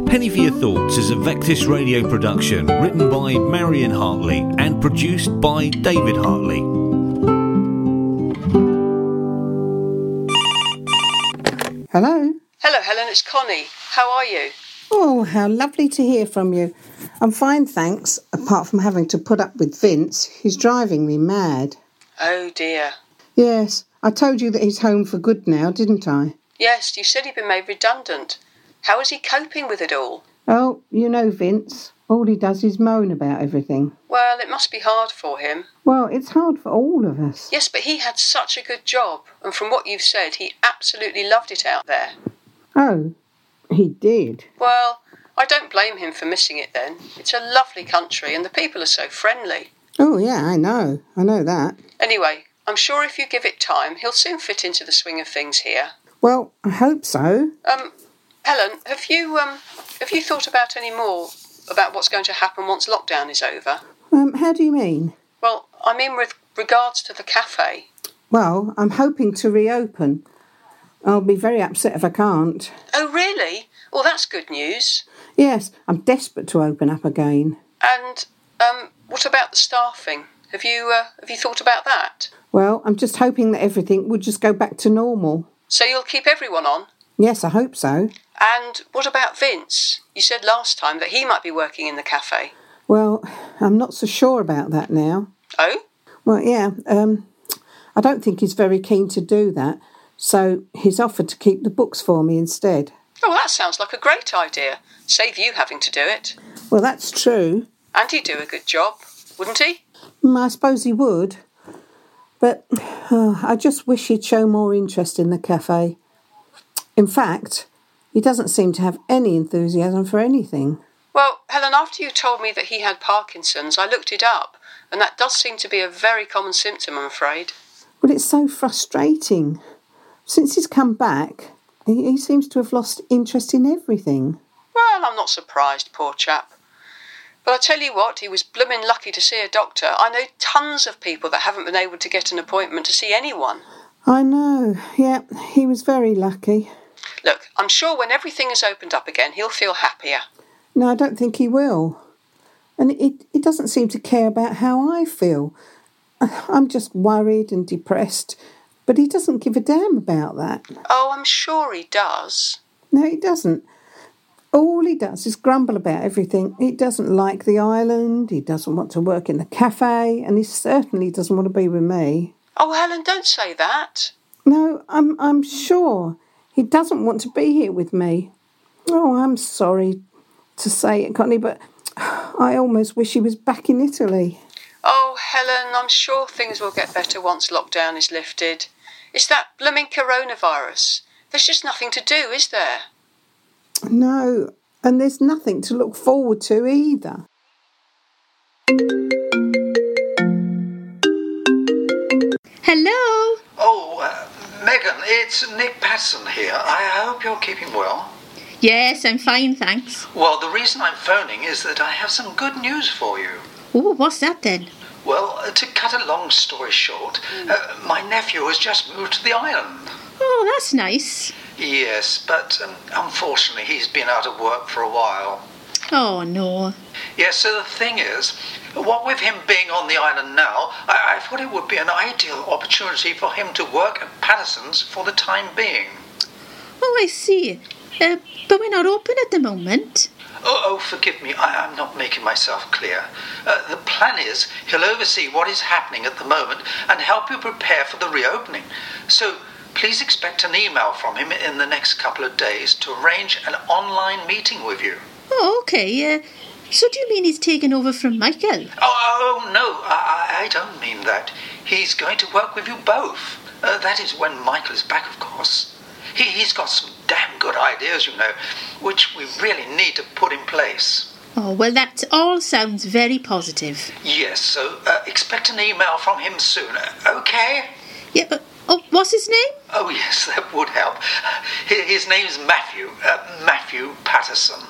Penny for Your Thoughts is a Vectis radio production written by Marion Hartley and produced by David Hartley. Hello? Hello, Helen, it's Connie. How are you? Oh, how lovely to hear from you. I'm fine, thanks, apart from having to put up with Vince, who's driving me mad. Oh, dear. Yes, I told you that he's home for good now, didn't I? Yes, you said he'd been made redundant. How is he coping with it all? Oh, you know Vince. All he does is moan about everything. Well, it must be hard for him. Well, it's hard for all of us. Yes, but he had such a good job, and from what you've said, he absolutely loved it out there. Oh, he did? Well, I don't blame him for missing it then. It's a lovely country, and the people are so friendly. Oh, yeah, I know that. Anyway, I'm sure if you give it time, he'll soon fit into the swing of things here. Well, I hope so. Helen, have you thought about any more about what's going to happen once lockdown is over? How do you mean? Well, I mean with regards to the cafe. Well, I'm hoping to reopen. I'll be very upset if I can't. Oh, really? Well, that's good news. Yes, I'm desperate to open up again. And, what about the staffing? Have you thought about that? Well, I'm just hoping that everything would just go back to normal. So you'll keep everyone on? Yes, I hope so. And what about Vince? You said last time that he might be working in the cafe. Well, I'm not so sure about that now. Oh? Well, yeah, I don't think he's very keen to do that, so he's offered to keep the books for me instead. Oh, that sounds like a great idea. Save you having to do it. Well, that's true. And he'd do a good job, wouldn't he? I suppose he would. But I just wish he'd show more interest in the cafe. In fact, he doesn't seem to have any enthusiasm for anything. Well, Helen, after you told me that he had Parkinson's, I looked it up, and that does seem to be a very common symptom, I'm afraid. Well, it's so frustrating. Since he's come back, he seems to have lost interest in everything. Well, I'm not surprised, poor chap. But I tell you what, he was blooming lucky to see a doctor. I know tons of people that haven't been able to get an appointment to see anyone. I know, yeah, he was very lucky. Look, I'm sure when everything is opened up again, he'll feel happier. No, I don't think he will. And he doesn't seem to care about how I feel. I'm just worried and depressed, but he doesn't give a damn about that. Oh, I'm sure he does. No, he doesn't. All he does is grumble about everything. He doesn't like the island, he doesn't want to work in the cafe, and he certainly doesn't want to be with me. Oh, Helen, don't say that. No, I'm sure. He doesn't want to be here with me. Oh, I'm sorry to say it, Connie, but I almost wish he was back in Italy. Oh, Helen, I'm sure things will get better once lockdown is lifted. It's that blooming coronavirus. There's just nothing to do, is there? No, and there's nothing to look forward to either. Hello? Oh, Megan, it's Nick Patterson here. I hope you're keeping well. Yes, I'm fine, thanks. Well, the reason I'm phoning is that I have some good news for you. Oh, what's that then? Well, to cut a long story short, my nephew has just moved to the island. Oh, that's nice. Yes, but unfortunately he's been out of work for a while. Oh, no. Yes, so the thing is, what with him being on the island now, I thought it would be an ideal opportunity for him to work at Patterson's for the time being. Oh, I see. But we're not open at the moment. Oh, forgive me, I'm not making myself clear. The plan is he'll oversee what is happening at the moment and help you prepare for the reopening. So please expect an email from him in the next couple of days to arrange an online meeting with you. Oh, okay. So do you mean he's taken over from Michael? Oh no, I don't mean that. He's going to work with you both. That is when Michael is back, of course. He's got some damn good ideas, you know, which we really need to put in place. Oh, well, that all sounds very positive. Yes, so expect an email from him soon, okay? Yeah, but what's his name? Oh, yes, that would help. His name's Matthew, Matthew Patterson.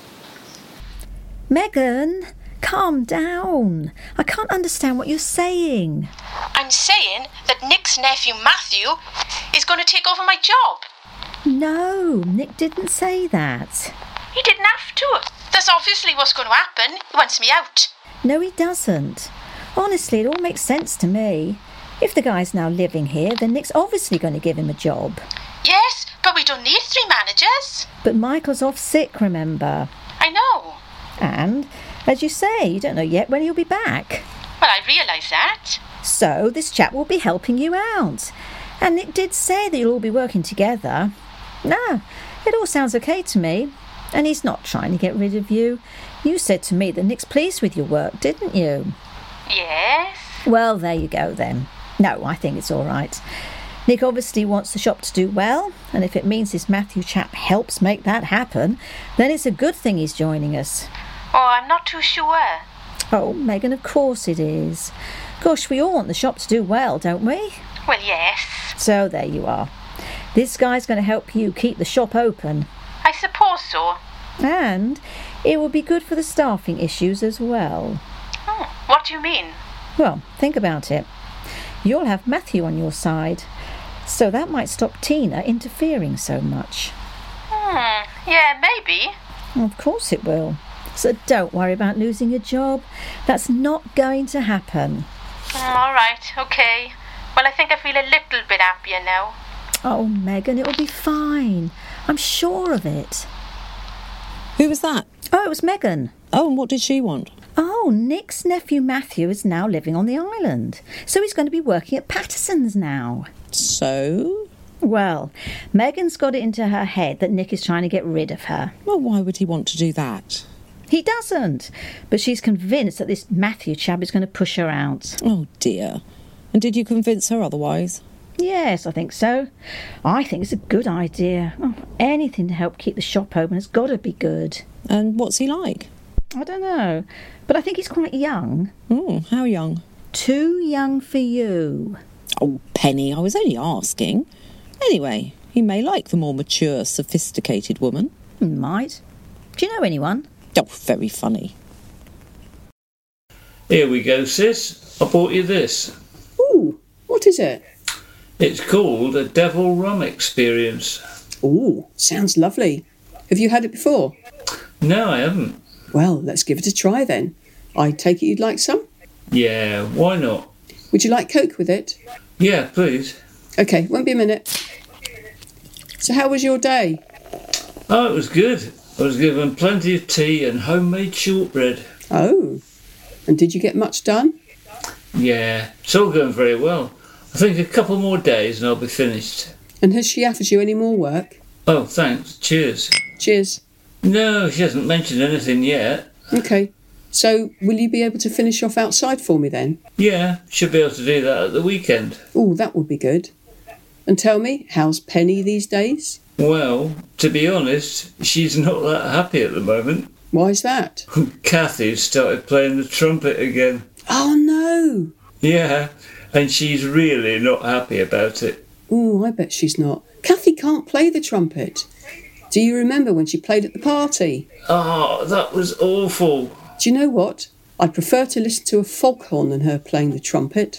Megan, calm down. I can't understand what you're saying. I'm saying that Nick's nephew Matthew is going to take over my job. No, Nick didn't say that. He didn't have to. That's obviously what's going to happen. He wants me out. No, he doesn't. Honestly, it all makes sense to me. If the guy's now living here, then Nick's obviously going to give him a job. Yes, but we don't need 3 managers. But Michael's off sick, remember? I know. And, as you say, you don't know yet when he'll be back. Well, I realise that. So this chap will be helping you out. And Nick did say that you'll all be working together. No, it all sounds okay to me. And he's not trying to get rid of you. You said to me that Nick's pleased with your work, didn't you? Yes. Well, there you go then. No, I think it's all right. Nick obviously wants the shop to do well, and if it means this Matthew chap helps make that happen, then it's a good thing he's joining us. Oh, I'm not too sure. Oh, Megan, of course it is. Gosh, we all want the shop to do well, don't we? Well, yes. So there you are. This guy's going to help you keep the shop open. I suppose so. And it will be good for the staffing issues as well. What do you mean? Well, think about it. You'll have Matthew on your side, so that might stop Tina interfering so much. Yeah, maybe. Of course it will. So don't worry about losing your job. That's not going to happen. All right, okay. Well, I think I feel a little bit happier now. Oh, Megan, it will be fine. I'm sure of it. Who was that? Oh, it was Megan. Oh, and what did she want? Oh, Nick's nephew Matthew is now living on the island, so he's going to be working at Patterson's now. So? Well, Megan's got it into her head that Nick is trying to get rid of her. Well, why would he want to do that? He doesn't, but she's convinced that this Matthew chap is going to push her out. Oh, dear. And did you convince her otherwise? Yes, I think so. I think it's a good idea. Oh, anything to help keep the shop open has got to be good. And what's he like? I don't know, but I think he's quite young. How young? Too young for you. Oh, Penny, I was only asking. Anyway, he may like the more mature, sophisticated woman. Might. Do you know anyone? Oh, very funny. Here we go, sis. I bought you this. Ooh, what is it? It's called a Devil Rum Experience. Ooh, sounds lovely. Have you had it before? No, I haven't. Well, let's give it a try then. I take it you'd like some? Yeah, why not? Would you like Coke with it? Yeah, please. OK, won't be a minute. So how was your day? Oh, it was good. I was given plenty of tea and homemade shortbread. Oh, and did you get much done? Yeah, it's all going very well. I think a couple more days and I'll be finished. And has she offered you any more work? Oh, thanks. Cheers. Cheers. No, she hasn't mentioned anything yet. OK. So, will you be able to finish off outside for me then? Yeah, should be able to do that at the weekend. Oh, that would be good. And tell me, how's Penny these days? Well, to be honest, she's not that happy at the moment. Why's that? Kathy's started playing the trumpet again. Oh, no. Yeah, and she's really not happy about it. Oh, I bet she's not. Kathy can't play the trumpet. Do you remember when she played at the party? Oh, that was awful. Do you know what? I'd prefer to listen to a foghorn than her playing the trumpet.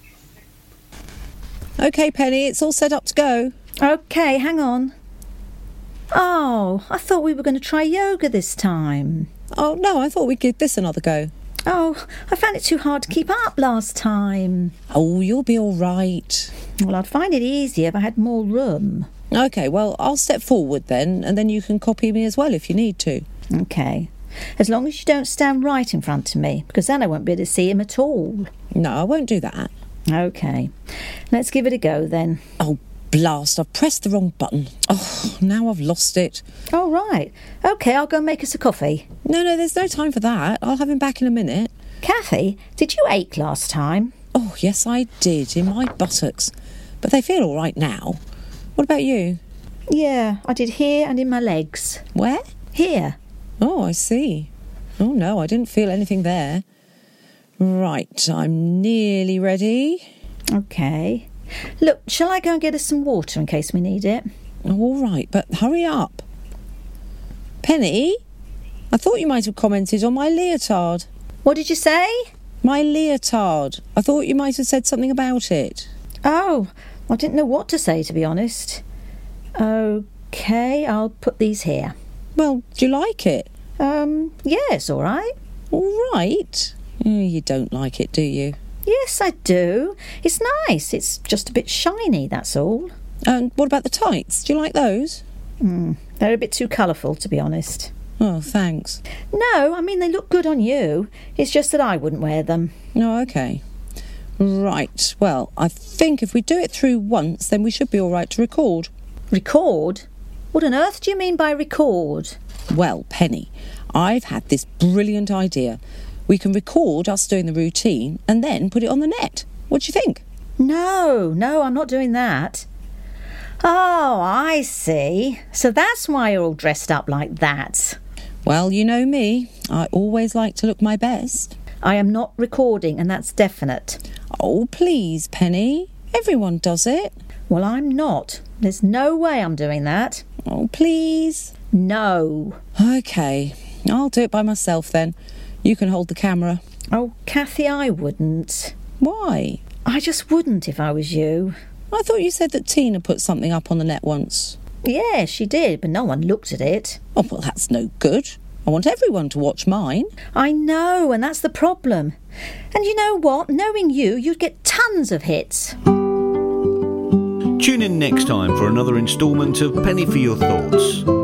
OK, Penny, it's all set up to go. OK, hang on. Oh, I thought we were going to try yoga this time. Oh, no, I thought we'd give this another go. Oh, I found it too hard to keep up last time. Oh, you'll be all right. Well, I'd find it easier if I had more room. OK, well, I'll step forward then, and then you can copy me as well if you need to. OK. As long as you don't stand right in front of me, because then I won't be able to see him at all. No, I won't do that. OK. Let's give it a go then. Oh, blast, I've pressed the wrong button. Oh, now I've lost it. Oh, right. OK, I'll go and make us a coffee. No, there's no time for that. I'll have him back in a minute. Kathy, did you ache last time? Oh, yes, I did, in my buttocks. But they feel all right now. What about you? Yeah, I did here and in my legs. Where? Here. Oh, I see. Oh, no, I didn't feel anything there. Right, I'm nearly ready. OK. Look, shall I go and get us some water in case we need it? Oh, all right, but hurry up. Penny, I thought you might have commented on my leotard. What did you say? My leotard. I thought you might have said something about it. Oh, I didn't know what to say, to be honest. OK, I'll put these here. Well, do you like it? Yes, all right. All right? You don't like it, do you? Yes, I do. It's nice. It's just a bit shiny, that's all. And what about the tights? Do you like those? They're a bit too colourful, to be honest. Oh, thanks. No, I mean, they look good on you. It's just that I wouldn't wear them. Oh, OK. Right. Well, I think if we do it through once, then we should be all right to record. Record? What on earth do you mean by record? Well, Penny, I've had this brilliant idea. We can record us doing the routine and then put it on the net. What do you think? No, I'm not doing that. Oh, I see. So that's why you're all dressed up like that. Well, you know me. I always like to look my best. I am not recording, and that's definite. Oh, please, Penny. Everyone does it. Well, I'm not. There's no way I'm doing that. Oh, please. No. OK, I'll do it by myself then. You can hold the camera. Oh, Kathy, I wouldn't. Why? I just wouldn't if I was you. I thought you said that Tina put something up on the net once. Yeah, she did, but no one looked at it. Oh, well, that's no good. I want everyone to watch mine. I know, and that's the problem. And you know what? Knowing you, you'd get tons of hits. Tune in next time for another instalment of Penny for Your Thoughts.